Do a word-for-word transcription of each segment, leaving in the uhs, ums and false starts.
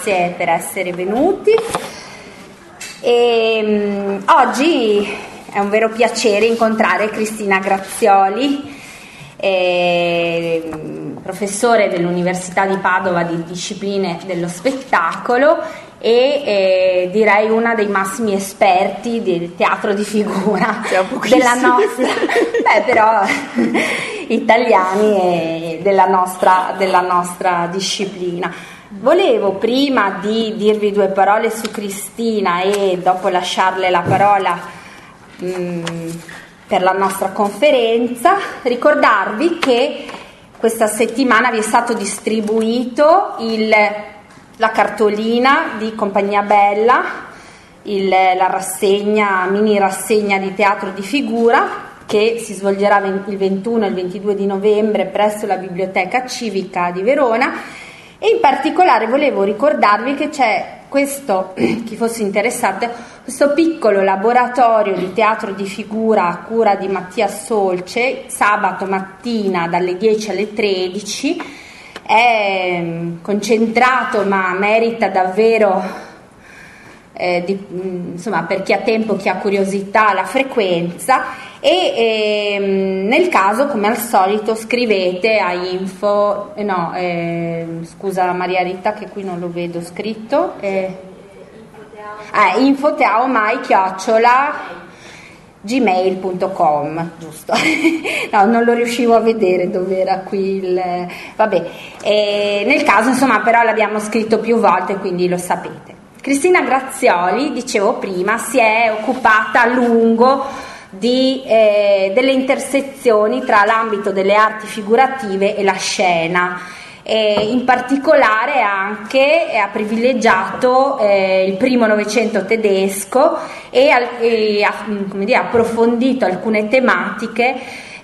grazie per essere venuti. E, um, oggi è un vero piacere incontrare Cristina Grazioli, eh, professore dell'Università di Padova di discipline dello spettacolo e eh, direi una dei massimi esperti del teatro di figura della nostra, beh, però italiani e della nostra, della nostra disciplina. Volevo, prima di dirvi due parole su Cristina e dopo lasciarle la parola mh, per la nostra conferenza, ricordarvi che questa settimana vi è stato distribuito il, la cartolina di Compagnia Bella, il, la rassegna, mini rassegna di teatro di figura, che si svolgerà il ventuno e il ventidue di novembre presso la Biblioteca Civica di Verona. E in particolare volevo ricordarvi che c'è questo, chi fosse interessato, questo piccolo laboratorio di teatro di figura a cura di Mattia Solce, sabato mattina dalle dieci alle tredici, è concentrato ma merita davvero, eh, di, insomma, per chi ha tempo, chi ha curiosità, la frequenza. E ehm, nel caso, come al solito, scrivete a info eh, no, eh, scusa Maria Rita che qui non lo vedo scritto, eh, eh, infoteaomai chiocciola gmail punto com, giusto? No, non lo riuscivo a vedere dove era qui il vabbè, eh, nel caso insomma, però l'abbiamo scritto più volte, quindi lo sapete. Cristina Grazioli, dicevo prima, si è occupata a lungo Di, eh, delle intersezioni tra l'ambito delle arti figurative e la scena, e in particolare anche ha privilegiato eh, il primo Novecento tedesco e, e ha come dire, approfondito alcune tematiche,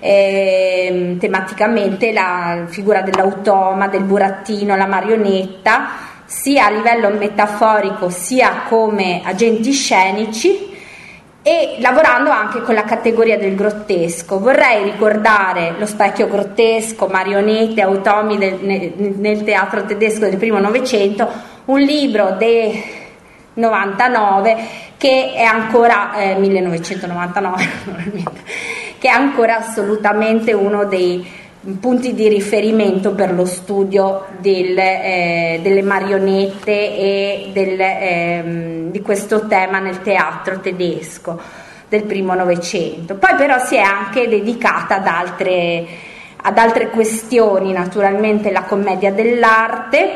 eh, tematicamente la figura dell'automa, del burattino, la marionetta, sia a livello metaforico sia come agenti scenici, e lavorando anche con la categoria del grottesco. Vorrei ricordare lo specchio grottesco, marionette, automi del, nel, nel teatro tedesco del primo Novecento, un libro del novantanove che è ancora eh, millenovecentonovantanove che è ancora assolutamente uno dei punti di riferimento per lo studio del, eh, delle marionette e del, eh, di questo tema nel teatro tedesco del primo Novecento. Poi però si è anche dedicata ad altre, ad altre questioni, naturalmente la commedia dell'arte,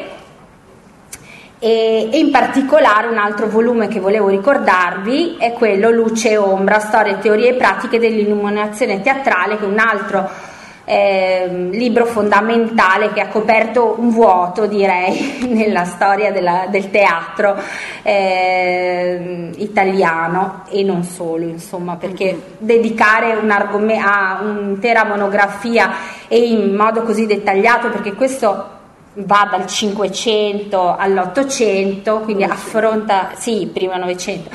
e, e in particolare un altro volume che volevo ricordarvi è quello Luce e Ombra, storie, teorie e pratiche dell'illuminazione teatrale, che è un altro Eh, libro fondamentale che ha coperto un vuoto, direi, nella storia della, del teatro eh, italiano e non solo, insomma, perché dedicare un argomento a un'intera monografia e in modo così dettagliato, perché questo va dal Cinquecento all'Ottocento, quindi affronta, sì, prima Novecento,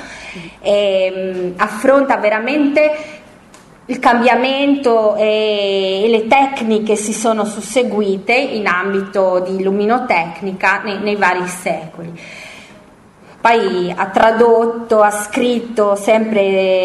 eh, affronta veramente il cambiamento e le tecniche si sono susseguite in ambito di luminotecnica nei, nei vari secoli. Poi ha tradotto, ha scritto sempre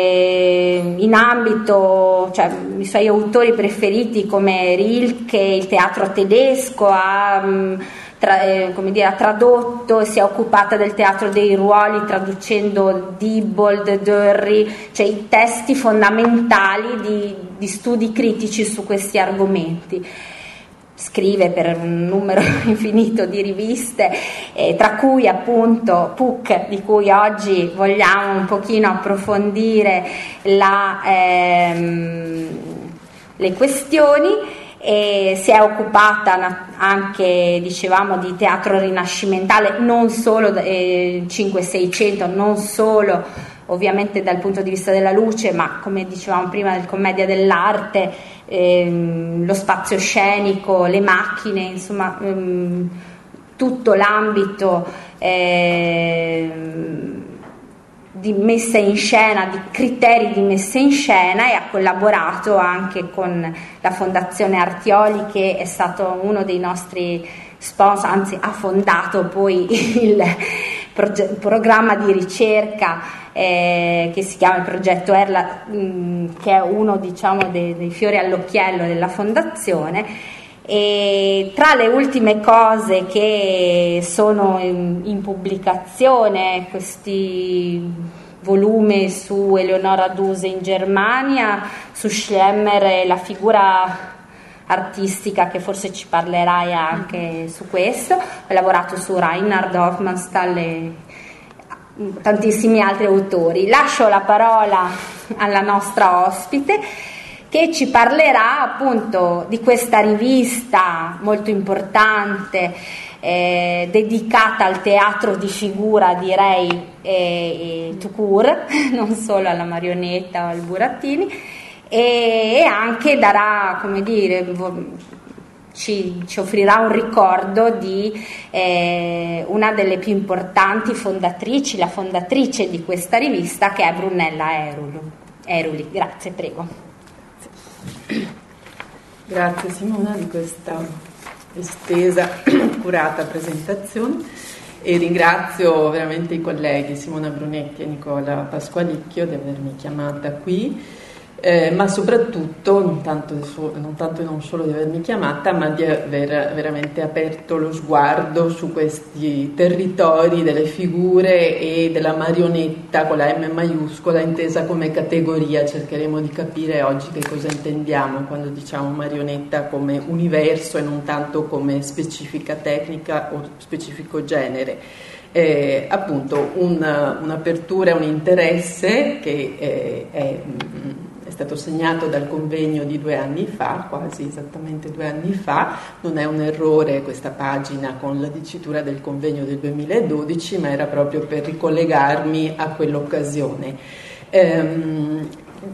in ambito, cioè i suoi autori preferiti come Rilke, il teatro tedesco, ha Tra, eh, come dire, ha tradotto e si è occupata del teatro dei ruoli, traducendo Diebold, Dörri, cioè i testi fondamentali di, di studi critici su questi argomenti. Scrive per un numero infinito di riviste, eh, tra cui appunto Puck, di cui oggi vogliamo un pochino approfondire la, ehm, le questioni. E si è occupata anche, dicevamo, di teatro rinascimentale, non solo eh, cinque seicento, non solo ovviamente dal punto di vista della luce, ma come dicevamo prima del commedia dell'arte, ehm, lo spazio scenico, le macchine, insomma ehm, tutto l'ambito ehm, di messa in scena, di criteri di messa in scena, e ha collaborato anche con la Fondazione Artioli, che è stato uno dei nostri sponsor, anzi ha fondato poi il proge- programma di ricerca eh, che si chiama il progetto Erla, mh, che è uno, diciamo, dei, dei fiori all'occhiello della fondazione. E tra le ultime cose che sono in, in pubblicazione, questi volumi su Eleonora Duse in Germania, su Schlemmer e la figura artistica, che forse ci parlerai anche su questo. Ho lavorato su Reinhard Hofmannsthal e tantissimi altri autori. Lascio la parola alla nostra ospite, che ci parlerà appunto di questa rivista molto importante eh, dedicata al teatro di figura, direi, eh, eh, tout court, non solo alla marionetta o al burattini, e, e anche darà, come dire, ci, ci offrirà un ricordo di eh, una delle più importanti fondatrici, la fondatrice di questa rivista, che è Brunella Eruli. Eruli. Grazie, prego. Grazie Simona di questa estesa, curata presentazione, e ringrazio veramente i colleghi Simona Brunetti e Nicola Pasqualicchio di avermi chiamata qui, eh, ma soprattutto non tanto, non tanto e non solo di avermi chiamata, ma di aver veramente aperto lo sguardo su questi territori delle figure e della marionetta con la M maiuscola, intesa come categoria. Cercheremo di capire oggi che cosa intendiamo quando diciamo marionetta come universo e non tanto come specifica tecnica o specifico genere. Eh, appunto un, un'apertura, un interesse che eh, è è stato segnato dal convegno di due anni fa, quasi esattamente due anni fa. Non è un errore questa pagina con la dicitura del convegno del duemiladodici, ma era proprio per ricollegarmi a quell'occasione. Ehm,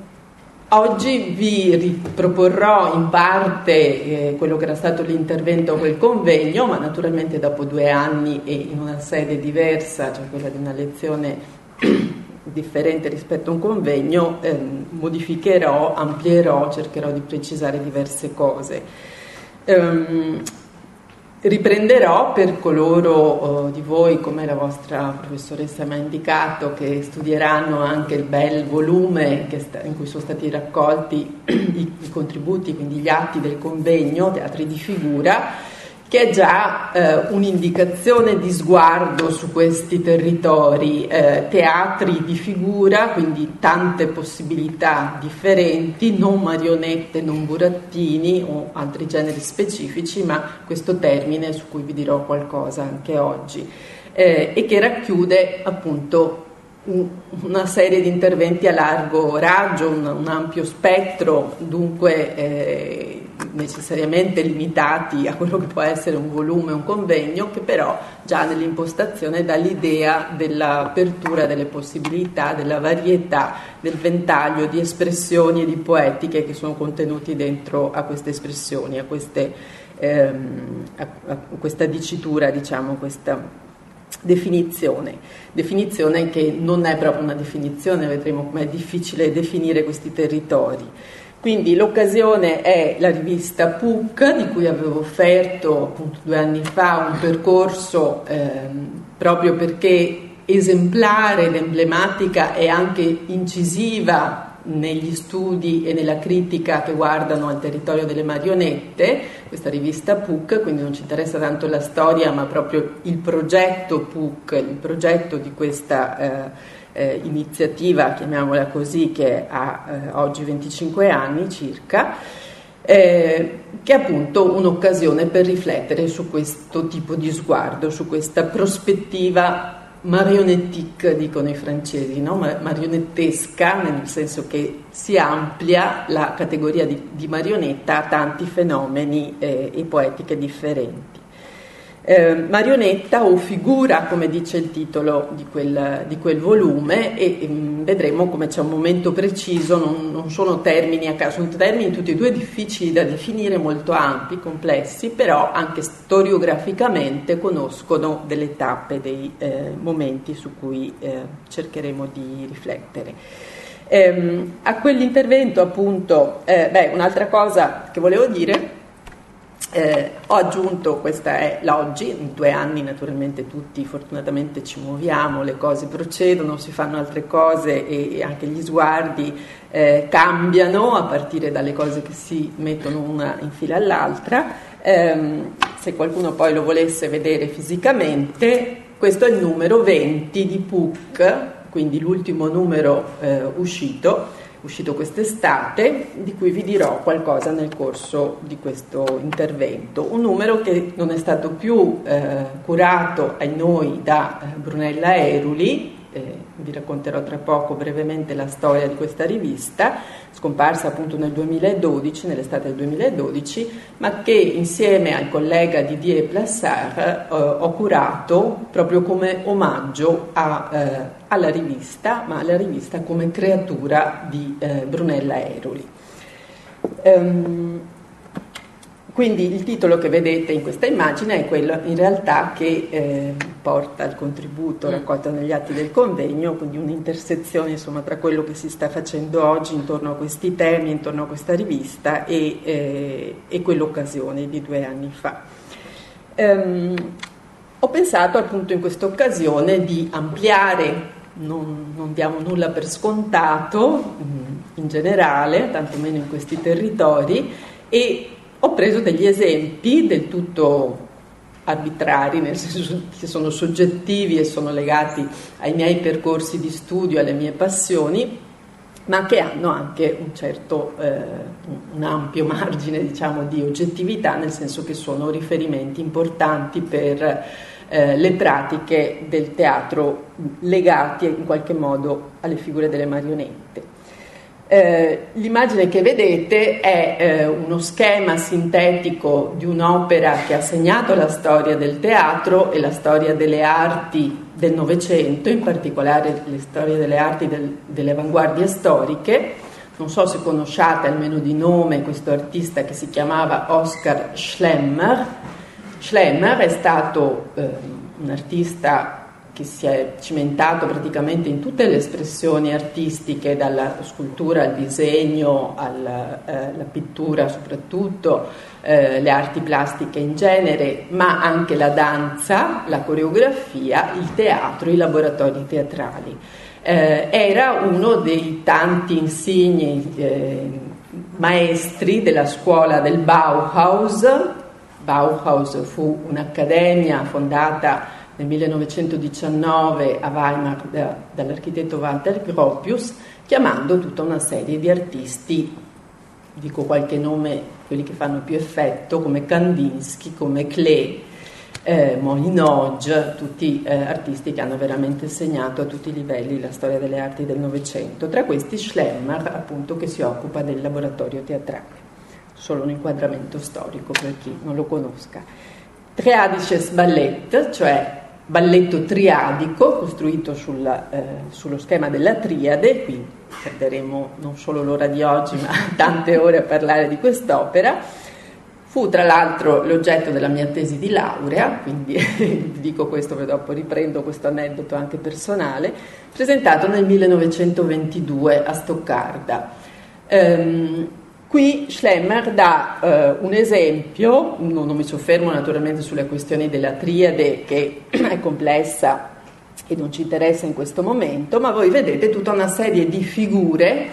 oggi vi riproporrò in parte eh, quello che era stato l'intervento a quel convegno, ma naturalmente dopo due anni e in una sede diversa, cioè quella di una lezione differente rispetto a un convegno, eh, modificherò, amplierò, cercherò di precisare diverse cose. Ehm, riprenderò per coloro oh, di voi, come la vostra professoressa mi ha indicato, che studieranno anche il bel volume che sta, in cui sono stati raccolti i, i contributi, quindi gli atti del convegno Teatri di figura, che è già eh, un'indicazione di sguardo su questi territori, eh, teatri di figura, quindi tante possibilità differenti, non marionette, non burattini o altri generi specifici, ma questo termine su cui vi dirò qualcosa anche oggi, eh, e che racchiude appunto un, una serie di interventi a largo raggio, un, un ampio spettro, dunque eh, necessariamente limitati a quello che può essere un volume, un convegno, che però già nell'impostazione dà l'idea dell'apertura delle possibilità, della varietà, del ventaglio di espressioni e di poetiche che sono contenuti dentro a queste espressioni, a, queste, ehm, a, a questa dicitura, diciamo, questa definizione, definizione che non è proprio una definizione, vedremo com'è difficile definire questi territori. Quindi l'occasione è la rivista P U C, di cui avevo offerto appunto due anni fa un percorso ehm, proprio perché esemplare ed emblematica e anche incisiva negli studi e nella critica che guardano al territorio delle marionette, questa rivista P U C, quindi non ci interessa tanto la storia ma proprio il progetto P U C, il progetto di questa eh, Eh, iniziativa, chiamiamola così, che ha eh, oggi venticinque anni circa, eh, che è appunto un'occasione per riflettere su questo tipo di sguardo, su questa prospettiva marionnettique, dicono i francesi, no? Marionettesca, nel senso che si amplia la categoria di, di marionetta a tanti fenomeni eh, e poetiche differenti. Eh, marionetta o figura, come dice il titolo di quel, di quel volume, e, e vedremo come c'è un momento preciso, non, non sono termini a caso, sono termini tutti e due difficili da definire, molto ampi, complessi, però anche storiograficamente conoscono delle tappe, dei eh, momenti su cui eh, cercheremo di riflettere. Eh, a quell'intervento appunto, eh, beh, un'altra cosa che volevo dire Eh, ho aggiunto, questa è l'oggi, in due anni naturalmente tutti fortunatamente ci muoviamo, le cose procedono, si fanno altre cose e, e anche gli sguardi eh, cambiano a partire dalle cose che si mettono una in fila all'altra. Eh, se qualcuno poi lo volesse vedere fisicamente, questo è il numero venti di Puck, quindi l'ultimo numero eh, uscito. uscito quest'estate, di cui vi dirò qualcosa nel corso di questo intervento. Un numero che non è stato più eh, curato ai noi da eh, Brunella Eruli, eh, vi racconterò tra poco brevemente la storia di questa rivista, scomparsa appunto nel duemiladodici, nell'estate del duemiladodici, ma che insieme al collega Didier Plassard eh, ho curato proprio come omaggio a, eh, alla rivista, ma alla rivista come creatura di eh, Brunella Eruli. Um, Quindi il titolo che vedete in questa immagine è quello in realtà che eh, porta il contributo raccolto negli atti del convegno, quindi un'intersezione insomma tra quello che si sta facendo oggi intorno a questi temi, intorno a questa rivista e, eh, e quell'occasione di due anni fa. Um, ho pensato appunto in questa occasione di ampliare, non, non diamo nulla per scontato in generale, tantomeno in questi territori, e ho preso degli esempi del tutto arbitrari, nel senso che sono soggettivi e sono legati ai miei percorsi di studio, alle mie passioni, ma che hanno anche un certo, eh, un ampio margine, diciamo, di oggettività, nel senso che sono riferimenti importanti per eh, le pratiche del teatro legati in qualche modo alle figure delle marionette. Eh, l'immagine che vedete è eh, uno schema sintetico di un'opera che ha segnato la storia del teatro e la storia delle arti del Novecento, in particolare le storie delle arti del, delle avanguardie storiche. Non so se conosciate almeno di nome questo artista che si chiamava Oskar Schlemmer. Schlemmer è stato eh, un artista che si è cimentato praticamente in tutte le espressioni artistiche, dalla scultura al disegno, alla eh, pittura soprattutto, eh, le arti plastiche in genere, ma anche la danza, la coreografia, il teatro, i laboratori teatrali. Eh, era uno dei tanti insigni eh, maestri della scuola del Bauhaus. Bauhaus fu un'accademia fondata nel millenovecentodiciannove a Weimar da, dall'architetto Walter Gropius, chiamando tutta una serie di artisti, dico qualche nome, quelli che fanno più effetto, come Kandinsky, come Klee, eh, Mohin-Hodge, tutti eh, artisti che hanno veramente segnato a tutti i livelli la storia delle arti del Novecento. Tra questi Schlemmer, appunto, che si occupa del laboratorio teatrale. Solo un inquadramento storico per chi non lo conosca. Triadices Ballet, cioè balletto triadico, costruito sulla, eh, sullo schema della triade. Qui perderemo non solo l'ora di oggi, ma tante ore a parlare di quest'opera. Fu tra l'altro l'oggetto della mia tesi di laurea, quindi dico questo perché dopo riprendo questo aneddoto anche personale, presentato nel millenovecentoventidue a Stoccarda. Um, Qui Schlemmer dà eh, un esempio, non, non mi soffermo naturalmente sulle questioni della triade che è complessa e non ci interessa in questo momento, ma voi vedete tutta una serie di figure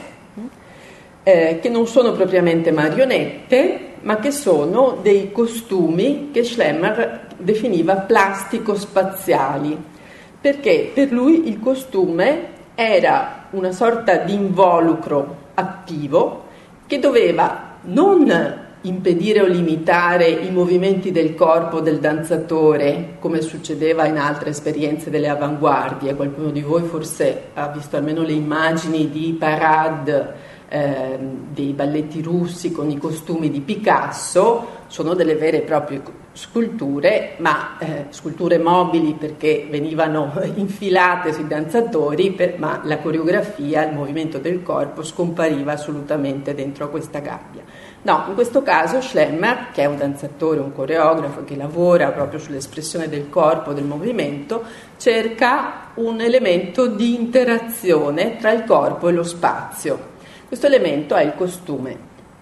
eh, che non sono propriamente marionette, ma che sono dei costumi che Schlemmer definiva plastico-spaziali, perché per lui il costume era una sorta di involucro attivo che doveva non impedire o limitare i movimenti del corpo del danzatore, come succedeva in altre esperienze delle avanguardie. Qualcuno di voi forse ha visto almeno le immagini di parade eh, dei balletti russi con i costumi di Picasso. Sono delle vere e proprie sculture, ma eh, sculture mobili perché venivano infilate sui danzatori, per, ma la coreografia, il movimento del corpo scompariva assolutamente dentro a questa gabbia. No, in questo caso Schlemmer, che è un danzatore, un coreografo che lavora proprio sull'espressione del corpo, del movimento, cerca un elemento di interazione tra il corpo e lo spazio. Questo elemento è il costume.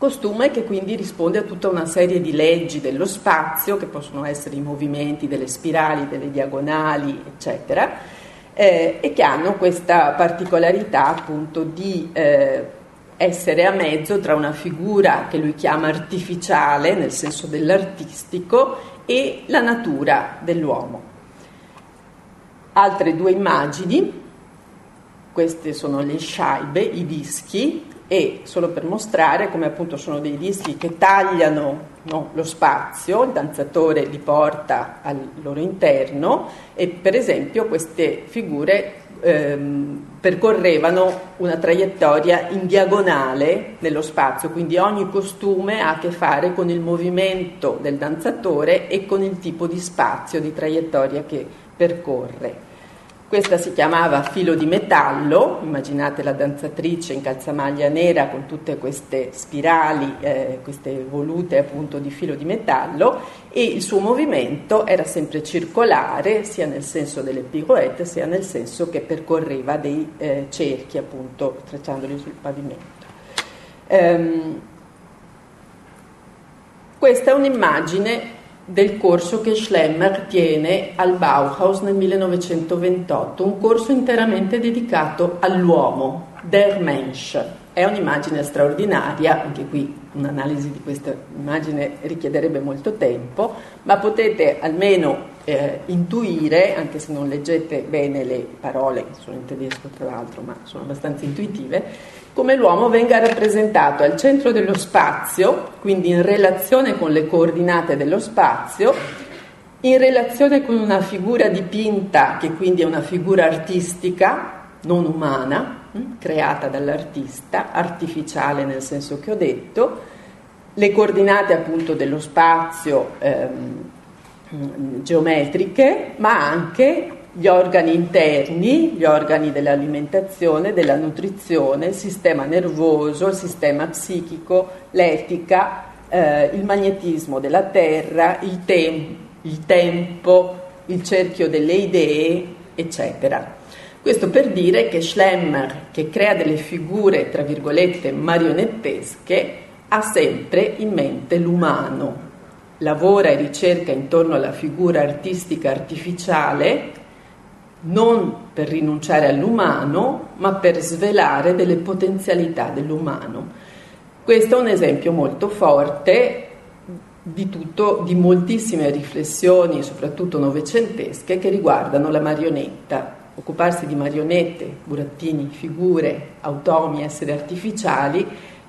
Costume che quindi risponde a tutta una serie di leggi dello spazio, che possono essere i movimenti delle spirali, delle diagonali, eccetera, eh, e che hanno questa particolarità appunto di eh, essere a mezzo tra una figura che lui chiama artificiale, nel senso dell'artistico, e la natura dell'uomo. Altre due immagini, queste sono le scheibe, i dischi, e solo per mostrare come appunto sono dei dischi che tagliano, no, lo spazio, il danzatore li porta al loro interno, e per esempio queste figure ehm, percorrevano una traiettoria in diagonale nello spazio, quindi ogni costume ha a che fare con il movimento del danzatore e con il tipo di spazio, di traiettoria che percorre. Questa si chiamava Filo di metallo, immaginate la danzatrice in calzamaglia nera con tutte queste spirali, eh, queste volute appunto di filo di metallo, e il suo movimento era sempre circolare, sia nel senso delle pirouette, sia nel senso che percorreva dei eh, cerchi appunto tracciandoli sul pavimento. Ehm, questa è un'immagine del corso che Schlemmer tiene al Bauhaus nel millenovecentoventotto, un corso interamente dedicato all'uomo, der Mensch. È un'immagine straordinaria, anche qui un'analisi di questa immagine richiederebbe molto tempo, ma potete almeno eh, intuire, anche se non leggete bene le parole, che sono in tedesco tra l'altro, ma sono abbastanza intuitive, come l'uomo venga rappresentato al centro dello spazio, quindi in relazione con le coordinate dello spazio, in relazione con una figura dipinta, che quindi è una figura artistica, non umana, creata dall'artista, artificiale nel senso che ho detto, le coordinate appunto dello spazio ehm, geometriche, ma anche gli organi interni, gli organi dell'alimentazione, della nutrizione, il sistema nervoso, il sistema psichico, l'etica, eh, il magnetismo della terra, il, tem- il tempo, il cerchio delle idee, eccetera. Questo per dire che Schlemmer, che crea delle figure, tra virgolette, marionettesche, ha sempre in mente l'umano, lavora e ricerca intorno alla figura artistica artificiale, non per rinunciare all'umano, ma per svelare delle potenzialità dell'umano. Questo è un esempio molto forte di tutto, di moltissime riflessioni, soprattutto novecentesche, che riguardano la marionetta. Occuparsi di marionette, burattini, figure, automi, esseri artificiali,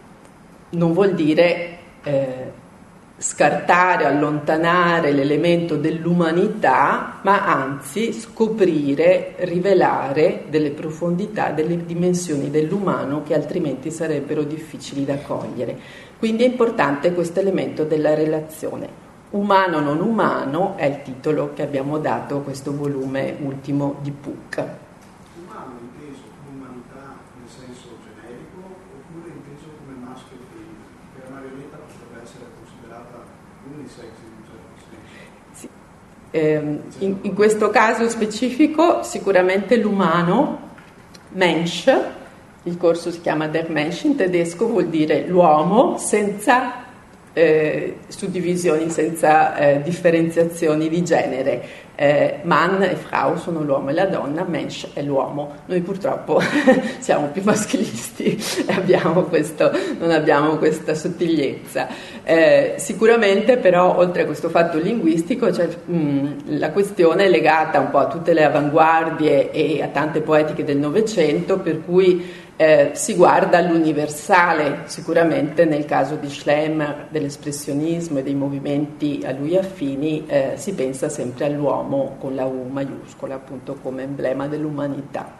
non vuol dire eh, scartare, allontanare l'elemento dell'umanità, ma anzi scoprire, rivelare delle profondità, delle dimensioni dell'umano che altrimenti sarebbero difficili da cogliere. Quindi è importante questo elemento della relazione. Umano non umano è il titolo che abbiamo dato a questo volume ultimo di Puck. Umano inteso come umanità nel senso generico oppure inteso come maschio e femminile? Perché la marionetta potrebbe essere considerata unisex in un certo senso. Sì. Eh, in, in questo caso specifico sicuramente l'umano, Mensch, il corso si chiama Der Mensch, in tedesco vuol dire l'uomo senza Eh, suddivisioni, senza eh, differenziazioni di genere. Eh, Mann e Frau sono l'uomo e la donna, Mensch è l'uomo. Noi purtroppo siamo più maschilisti e abbiamo questo, non abbiamo questa sottigliezza. Eh, sicuramente però, oltre a questo fatto linguistico, c'è mh, la questione legata un po' a tutte le avanguardie e a tante poetiche del Novecento, per cui Eh, si guarda all'universale, sicuramente nel caso di Schlemmer, dell'espressionismo e dei movimenti a lui affini, eh, si pensa sempre all'uomo con la U maiuscola, appunto come emblema dell'umanità.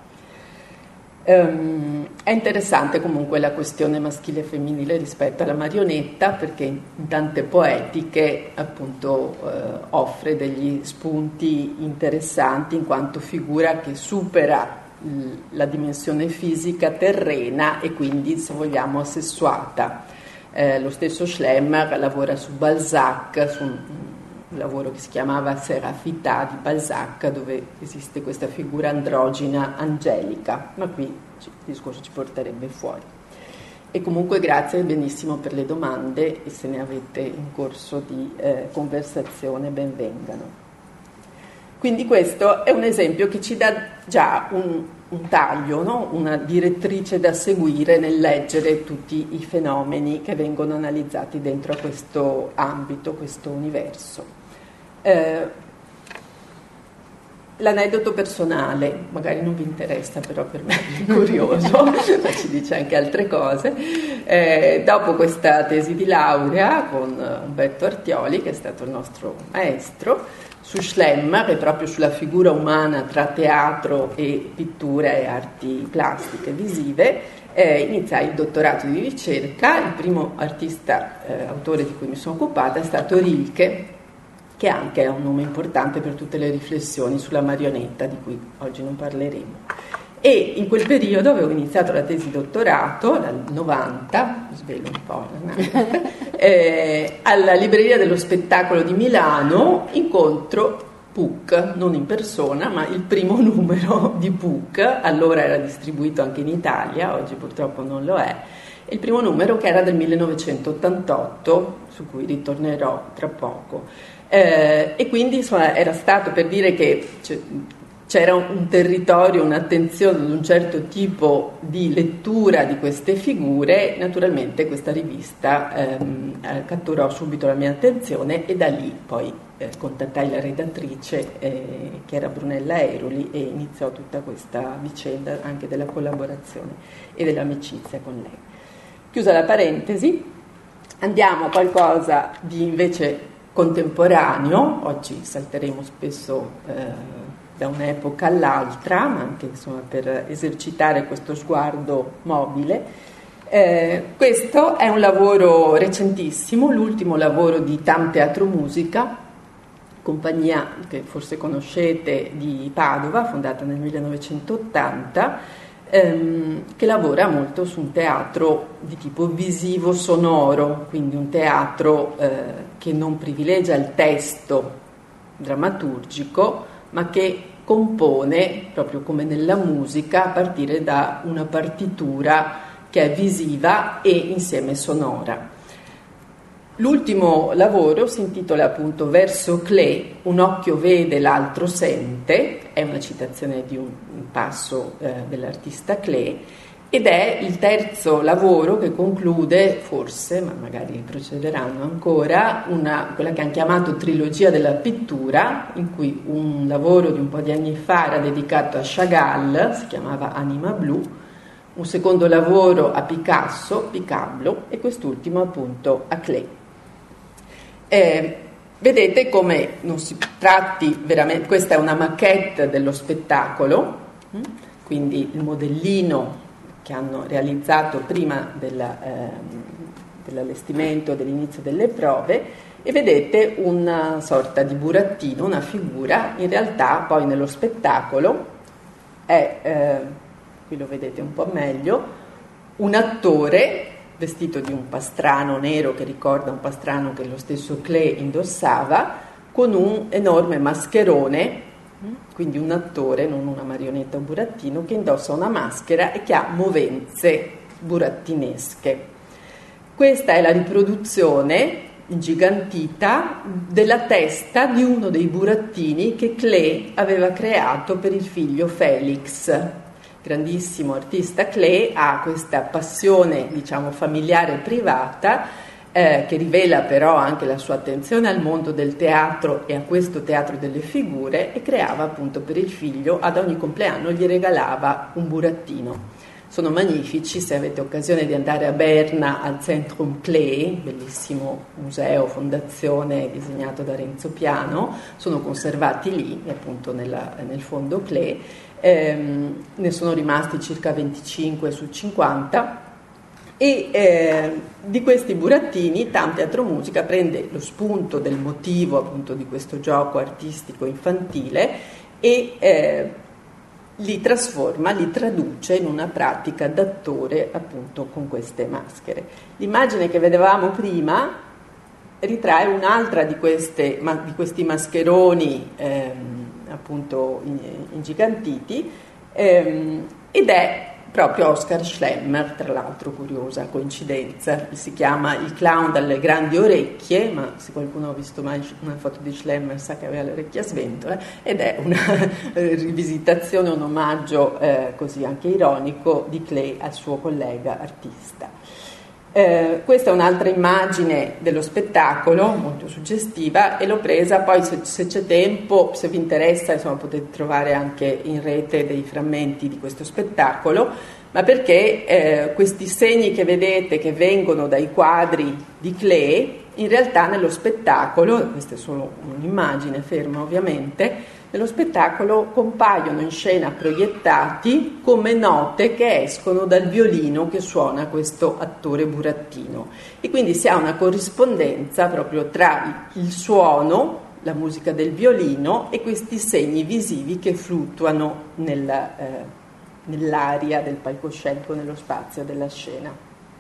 Um, è interessante comunque la questione maschile e femminile rispetto alla marionetta, perché in tante poetiche appunto eh, offre degli spunti interessanti in quanto figura che supera la dimensione fisica terrena e quindi, se vogliamo, assessuata. Eh, lo stesso Schlemmer lavora su Balzac, su un, un lavoro che si chiamava Serafità di Balzac, dove esiste questa figura androgina angelica, ma qui il discorso ci porterebbe fuori. E comunque grazie benissimo per le domande, e se ne avete in corso di eh, conversazione ben vengano. Quindi questo è un esempio che ci dà già un, un taglio, no? Una direttrice da seguire nel leggere tutti i fenomeni che vengono analizzati dentro a questo ambito, questo universo. Eh, L'aneddoto personale, magari non vi interessa, però per me è curioso, ma ci dice anche altre cose. Eh, dopo questa tesi di laurea con Umberto Artioli, che è stato il nostro maestro, su Schlemmer, e proprio sulla figura umana tra teatro e pittura e arti plastiche visive, eh, iniziai il dottorato di ricerca. Il primo artista, eh, autore di cui mi sono occupata è stato Rilke, che anche è un nome importante per tutte le riflessioni sulla marionetta, di cui oggi non parleremo. E in quel periodo avevo iniziato la tesi di dottorato, nel novanta, svelo un po', eh, alla Libreria dello Spettacolo di Milano incontro Puck, non in persona, ma il primo numero di Puck, allora era distribuito anche in Italia, oggi purtroppo non lo è, il primo numero che era del millenovecentottantotto, su cui ritornerò tra poco. Eh, e quindi insomma era stato per dire che c'era un territorio, un'attenzione ad un certo tipo di lettura di queste figure. Naturalmente questa rivista ehm, catturò subito la mia attenzione, e da lì poi eh, contattai la redattrice eh, che era Brunella Eroli, e iniziò tutta questa vicenda anche della collaborazione e dell'amicizia con lei. Chiusa la parentesi, andiamo a qualcosa di invece contemporaneo. Oggi salteremo spesso eh, da un'epoca all'altra, ma anche insomma per esercitare questo sguardo mobile. Eh, questo è un lavoro recentissimo, l'ultimo lavoro di Tam Teatro Musica, compagnia che forse conoscete di Padova, fondata nel millenovecentottanta, ehm, che lavora molto su un teatro di tipo visivo sonoro, quindi un teatro eh, che non privilegia il testo drammaturgico, ma che compone, proprio come nella musica, a partire da una partitura che è visiva e insieme sonora. L'ultimo lavoro si intitola appunto Verso Clé, un occhio vede, l'altro sente, è una citazione di un passo eh, dell'artista Clé, ed è il terzo lavoro che conclude, forse, ma magari procederanno ancora, una, quella che hanno chiamato trilogia della pittura, in cui un lavoro di un po' di anni fa era dedicato a Chagall, si chiamava Anima Blu, un secondo lavoro a Picasso, Picablo, e quest'ultimo appunto a Clé. Eh, vedete come non si tratti veramente, questa è una maquette dello spettacolo, quindi il modellino che hanno realizzato prima della, eh, dell'allestimento, dell'inizio delle prove, e vedete una sorta di burattino, una figura. In realtà poi nello spettacolo è, eh, qui lo vedete un po' meglio, un attore vestito di un pastrano nero che ricorda un pastrano che lo stesso Clé indossava, con un enorme mascherone, quindi un attore, non una marionetta o un burattino, che indossa una maschera e che ha movenze burattinesche. Questa è la riproduzione ingigantita della testa di uno dei burattini che Clé aveva creato per il figlio Felix. Grandissimo artista Clé ha questa passione, diciamo, familiare e privata, eh, che rivela però anche la sua attenzione al mondo del teatro e a questo teatro delle figure, e creava appunto per il figlio, ad ogni compleanno gli regalava un burattino. Sono magnifici, se avete occasione di andare a Berna al Centrum Clé, bellissimo museo, fondazione disegnato da Renzo Piano, sono conservati lì, appunto nella, nel fondo Clé. Ehm, ne sono rimasti circa venticinque su cinquanta, e eh, di questi burattini Tam Teatro Musica prende lo spunto del motivo appunto di questo gioco artistico infantile e eh, li trasforma, li traduce in una pratica d'attore appunto con queste maschere. L'immagine che vedevamo prima ritrae un'altra di, queste, ma, di questi mascheroni ehm, appunto ingigantiti, ehm, ed è proprio Oscar Schlemmer, tra l'altro curiosa coincidenza, si chiama Il clown dalle grandi orecchie, ma se qualcuno ha visto mai una foto di Schlemmer sa che aveva le orecchie a sventola, ed è una rivisitazione, un omaggio eh, così anche ironico di Klee al suo collega artista. Eh, questa è un'altra immagine dello spettacolo, molto suggestiva, e l'ho presa, poi se, se c'è tempo, se vi interessa, insomma, potete trovare anche in rete dei frammenti di questo spettacolo, ma perché eh, questi segni che vedete che vengono dai quadri di Klee, in realtà nello spettacolo, questa è solo un'immagine ferma ovviamente, nello spettacolo compaiono in scena proiettati come note che escono dal violino che suona questo attore burattino, e quindi si ha una corrispondenza proprio tra il suono, la musica del violino, e questi segni visivi che fluttuano nella, eh, nell'aria del palcoscenico, nello spazio della scena.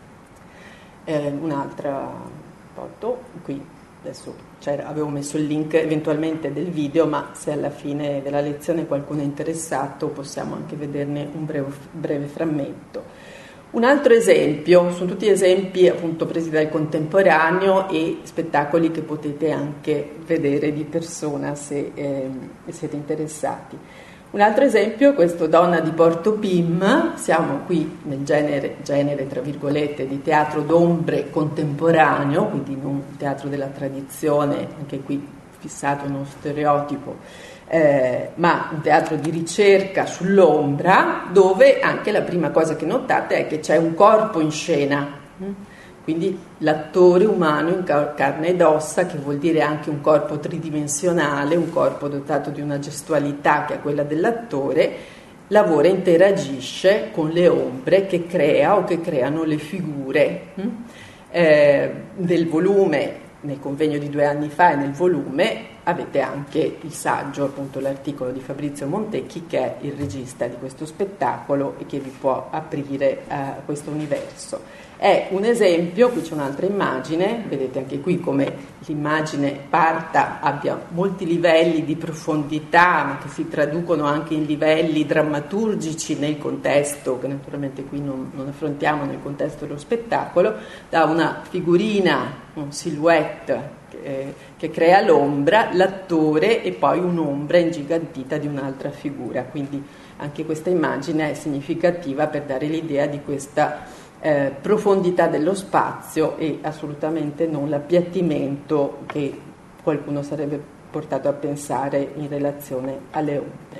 Eh, un'altra foto qui. Adesso avevo messo il link eventualmente del video, ma se alla fine della lezione qualcuno è interessato possiamo anche vederne un breve, breve frammento. Un altro esempio, sono tutti esempi appunto presi dal contemporaneo e spettacoli che potete anche vedere di persona se eh, siete interessati. Un altro esempio è questo Donna di Porto Pim, siamo qui nel genere, genere tra virgolette di teatro d'ombre contemporaneo, quindi non teatro della tradizione, anche qui fissato uno stereotipo, eh, ma un teatro di ricerca sull'ombra, dove anche la prima cosa che notate è che c'è un corpo in scena, quindi l'attore umano in carne ed ossa, che vuol dire anche un corpo tridimensionale, un corpo dotato di una gestualità che è quella dell'attore, lavora e interagisce con le ombre che crea o che creano le figure. Eh, nel volume, nel convegno di due anni fa e nel volume avete anche il saggio, appunto l'articolo di Fabrizio Montecchi, che è il regista di questo spettacolo e che vi può aprire a questo universo. È un esempio, qui c'è un'altra immagine, vedete anche qui come l'immagine parta, abbia molti livelli di profondità, ma che si traducono anche in livelli drammaturgici nel contesto, che naturalmente qui non, non affrontiamo nel contesto dello spettacolo, da una figurina, un silhouette che, che crea l'ombra, l'attore e poi un'ombra ingigantita di un'altra figura. Quindi anche questa immagine è significativa per dare l'idea di questa Eh, profondità dello spazio e assolutamente non l'appiattimento che qualcuno sarebbe portato a pensare in relazione alle ombre.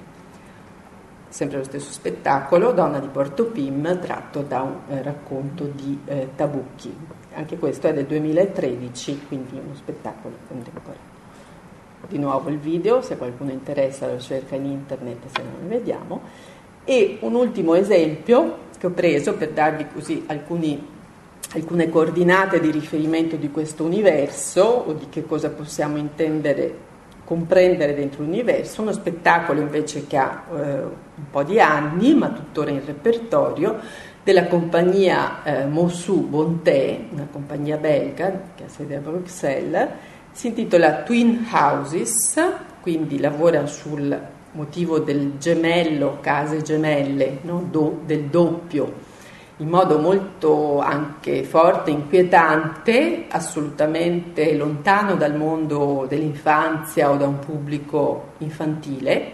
Sempre lo stesso spettacolo, Donna di Porto Pim, tratto da un eh, racconto di eh, Tabucchi. Anche questo è del duemilatredici, quindi uno spettacolo contemporaneo. Di nuovo il video, se qualcuno interessa lo cerca in internet, se non lo vediamo. E un ultimo esempio che ho preso per darvi così alcuni, alcune coordinate di riferimento di questo universo o di che cosa possiamo intendere comprendere dentro l'universo, uno spettacolo invece che ha eh, un po' di anni ma tuttora in repertorio, della compagnia eh, Mossou Bonté, una compagnia belga che ha sede a Bruxelles, si intitola Twin Houses, quindi lavora sul motivo del gemello, case gemelle, no? Do, del doppio, in modo molto anche forte, inquietante, assolutamente lontano dal mondo dell'infanzia o da un pubblico infantile.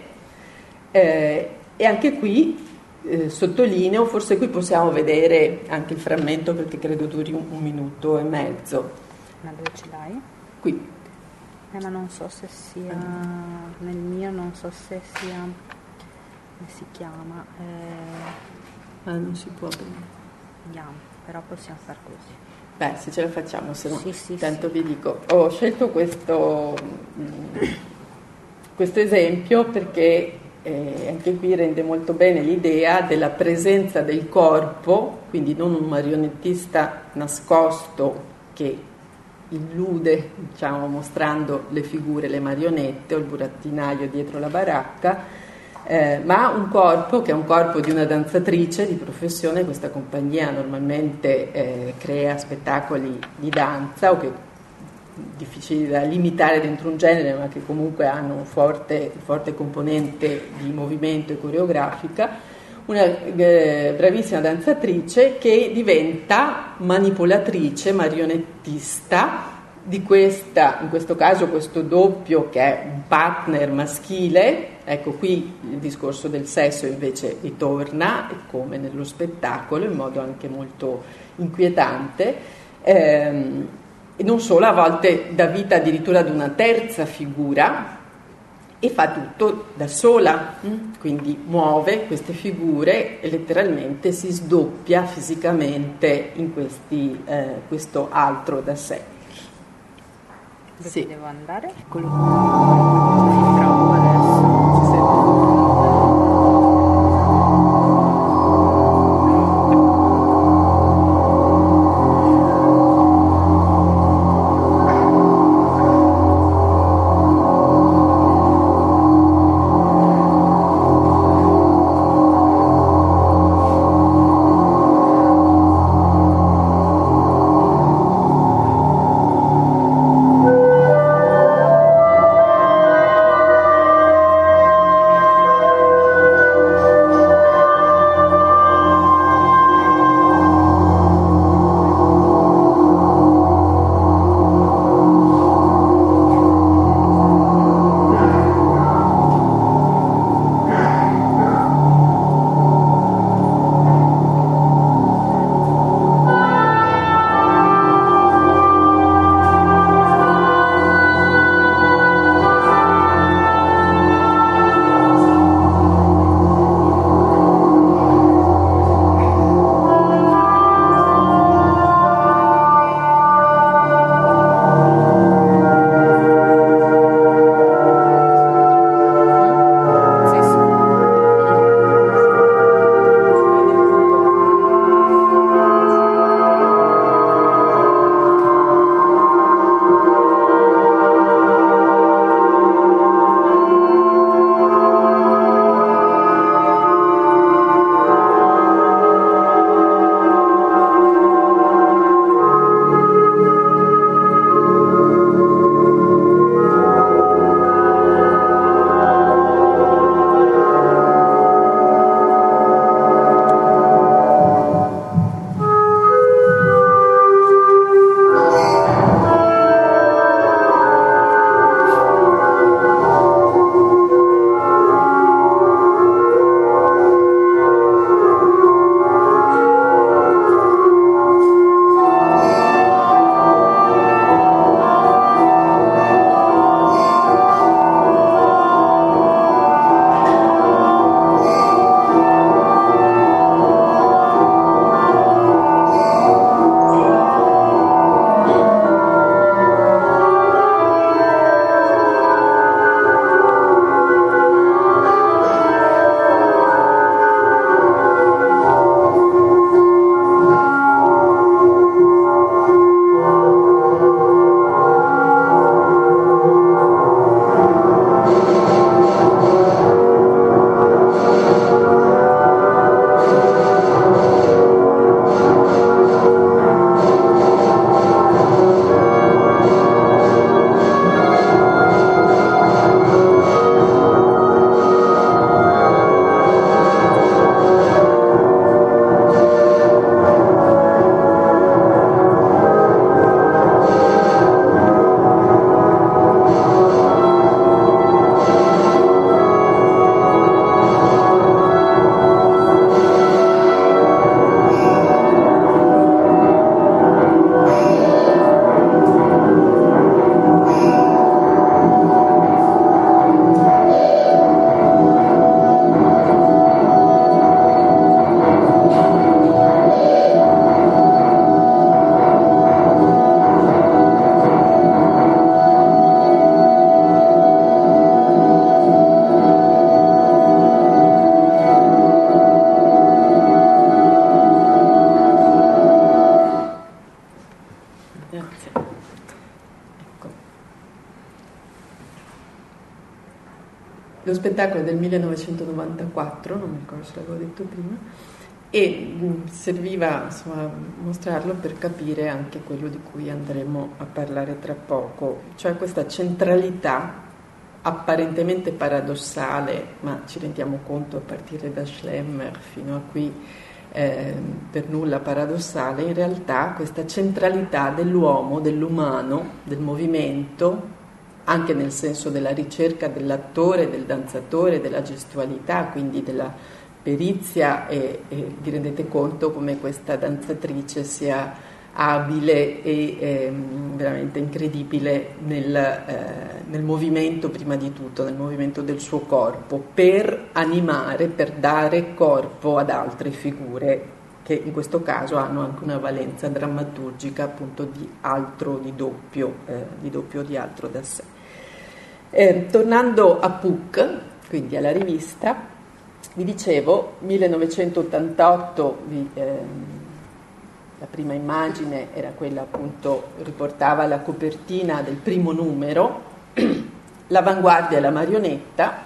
Eh, e anche qui eh, sottolineo, forse qui possiamo vedere anche il frammento perché credo duri un, un minuto e mezzo. Ma dove ce l'hai? Qui. Eh, ma non so se sia nel mio, non so se sia, come si chiama, eh, ah, non si può aprire. Vediamo, però possiamo far così. Beh, se ce la facciamo, se no, sì, sì, tanto sì. vi dico, ho scelto questo, questo esempio perché eh, anche qui rende molto bene l'idea della presenza del corpo, quindi non un marionettista nascosto che illude, diciamo, mostrando le figure, le marionette o il burattinaio dietro la baracca, eh, ma un corpo che è un corpo di una danzatrice di professione. Questa compagnia normalmente eh, crea spettacoli di danza o che difficili da limitare dentro un genere, ma che comunque hanno un forte, forte componente di movimento e coreografica. una eh, bravissima danzatrice che diventa manipolatrice, marionettista di questa, in questo caso questo doppio che è un partner maschile. Ecco, qui il discorso del sesso invece ritorna, come nello spettacolo, in modo anche molto inquietante, ehm, e non solo, a volte dà vita addirittura ad una terza figura e fa tutto da sola, quindi muove queste figure e letteralmente si sdoppia fisicamente in questi, eh, questo altro da sé. Dove Sì. devo andare? Eccolo. Ci provo adesso. Ci sente? Lo spettacolo è del millenovecentonovantaquattro, non mi ricordo se l'avevo detto prima, e mh, serviva insomma mostrarlo per capire anche quello di cui andremo a parlare tra poco, cioè questa centralità apparentemente paradossale, ma ci rendiamo conto a partire da Schlemmer fino a qui eh, per nulla paradossale, in realtà questa centralità dell'uomo, dell'umano, del movimento, anche nel senso della ricerca dell'attore, del danzatore, della gestualità, quindi della perizia, e, e vi rendete conto come questa danzatrice sia abile e eh, veramente incredibile nel, eh, nel movimento, prima di tutto nel movimento del suo corpo, per animare, per dare corpo ad altre figure che in questo caso hanno anche una valenza drammaturgica, appunto di altro, di doppio, eh, di doppio di altro da sé. Eh, tornando a Puck, quindi alla rivista, vi dicevo, millenovecentottantotto, vi, eh, la prima immagine era quella, appunto, riportava la copertina del primo numero, L'avanguardia e la marionetta.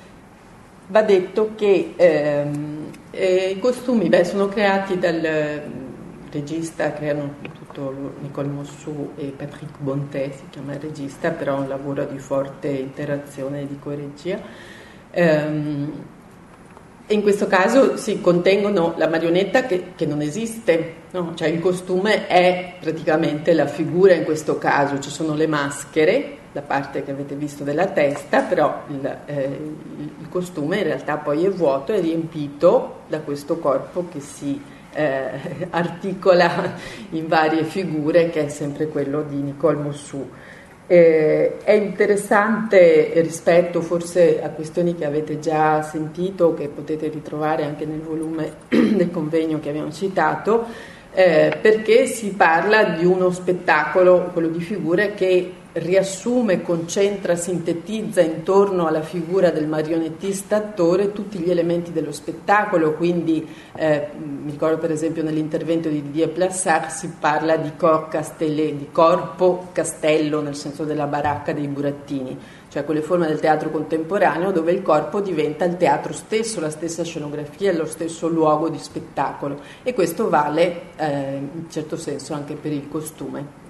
Va detto che ehm, eh, i costumi beh, sono creati dal regista, creano tutto Nicole Mossou e Patrick Bontet, si chiama il regista, però è un lavoro di forte interazione e di coregia. Ehm, In questo caso si contengono la marionetta che, che non esiste, no? Cioè il costume è praticamente la figura in questo caso, ci sono le maschere, la parte che avete visto della testa, però il, eh, il costume in realtà poi è vuoto, è riempito da questo corpo che si eh, articola in varie figure, che è sempre quello di Nicole Mossou. Eh, è interessante rispetto forse a questioni che avete già sentito, che potete ritrovare anche nel volume del convegno che abbiamo citato, eh, perché si parla di uno spettacolo, quello di figure, che riassume, concentra, sintetizza intorno alla figura del marionettista attore tutti gli elementi dello spettacolo. Quindi eh, mi ricordo per esempio nell'intervento di Didier Plassard si parla di corps castellé, di corpo castello nel senso della baracca dei burattini, cioè quelle forme del teatro contemporaneo dove il corpo diventa il teatro stesso, la stessa scenografia, lo stesso luogo di spettacolo, e questo vale eh, in certo senso anche per il costume.